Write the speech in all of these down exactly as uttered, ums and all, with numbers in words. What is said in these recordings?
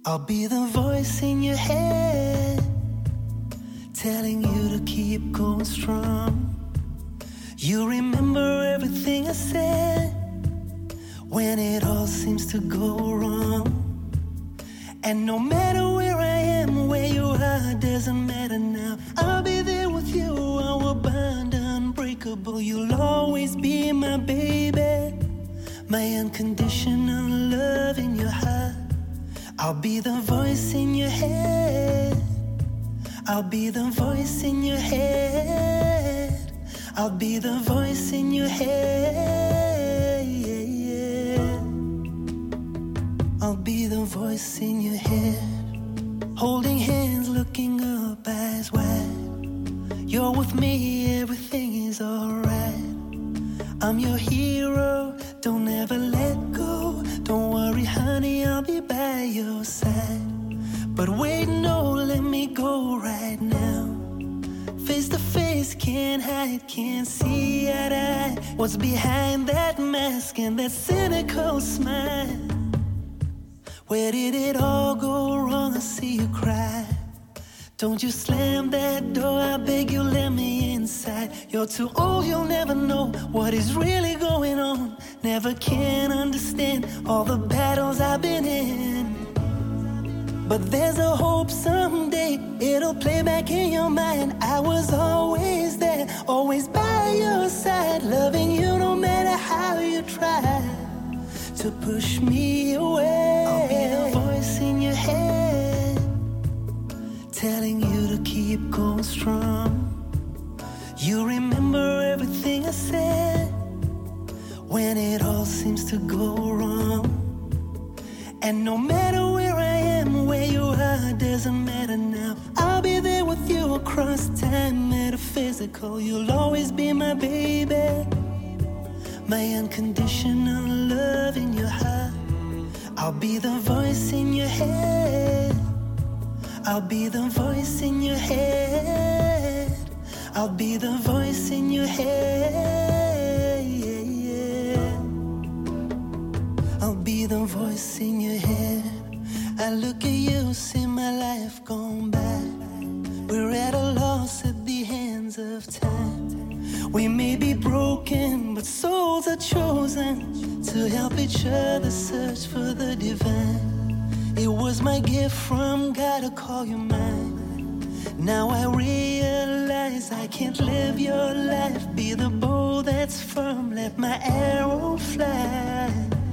I'll be the voice in your head, telling you to keep going strong. You remember everything I said when it all seems to go wrong. And no matter where I am, where you are, doesn't matter now. I'll be there with you, our bond unbreakable. You'll always be my baby, my unconditional love in your heart. I'll be the voice in your head, I'll be the voice in your head, I'll be the voice in your head, yeah, yeah. I'll be the voice in your head, holding hands, looking up, eyes wide. You're with me, everything is alright. I'm your hero, don't ever let go. Don't worry, honey, I'll be by your side. But wait, no, let me go right now. Face to face, can't hide, can't see eye to eye. What's behind that mask and that cynical smile? Where did it all go wrong? I see you cry. Don't you slam that door, I beg you, let me inside. You're too old, you'll never know what is really going on. Never can understand all the battles I've been in. But there's a hope someday it'll play back in your mind. I was always there, always by your side, loving you no matter how you try to push me away. I'll be the voice in your head, telling you to keep going strong. You remember everything I said when it all seems to go wrong. And no matter where I am, where you are, doesn't matter now. I'll be there with you across time, metaphysical. You'll always be my baby, my unconditional love in your heart. I'll be the voice in your head, I'll be the voice in your head, I'll be the voice in your head, yeah, yeah. I'll be the voice in your head. I look at you, see my life gone by. We're at a loss at the hands of time. We may be broken, but souls are chosen to help each other search for the divine. It was my gift from God to call you mine. Now I realize I can't live your life. Be the bow that's firm, let my arrow fly.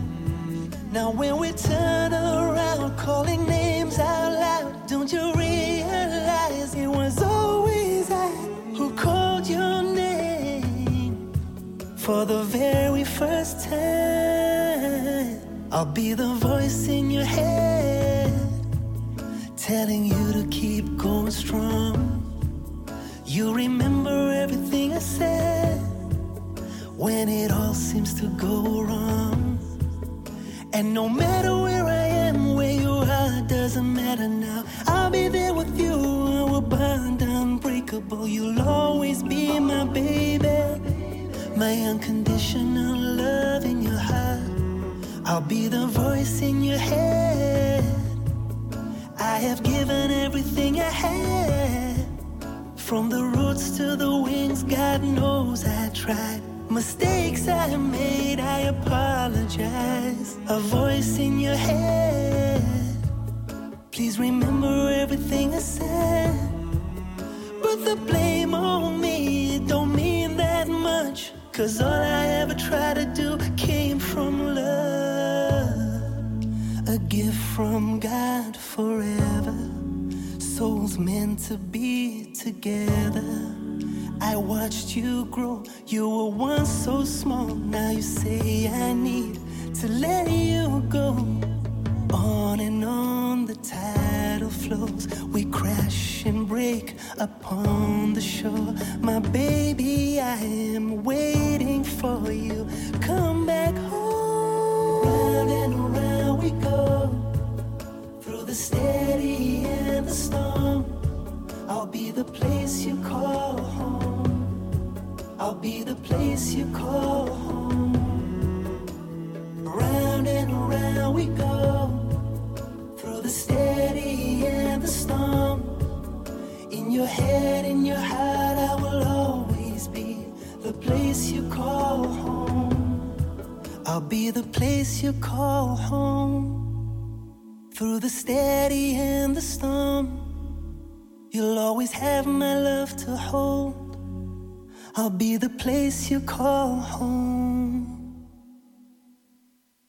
Now when we turn around, calling names out loud, don't you realize it was always I who called your name for the very first time? I'll be the voice in your head, telling you to keep going strong. You remember everything I said when it all seems to go wrong. And no matter where I am, where you are, doesn't matter now. I'll be there with you, our bond unbreakable. You'll always be my baby, my unconditional love in your heart. I'll be the voice in your head, I have given everything I had. From the roots to the wings, God knows I tried. Mistakes I made, I apologize. A voice in your head, please remember everything I said. Put the blame on me, it don't mean that much, 'cause all I ever tried to do came from love. A gift from God forever, souls meant to be together. I watched you grow, you were once so small. Now you say I need to let you go. On and on the tidal flows, we crash and break upon the shore. My baby, I am waiting for you. Come back home. Round and around we go, through the steady and the storm. I'll be the place you call home, I'll be the place you call home. Round and around we go, through the steady head, in your heart, I will always be the place you call home. I'll be the place you call home. Through the steady and the storm, you'll always have my love to hold. I'll be the place you call home.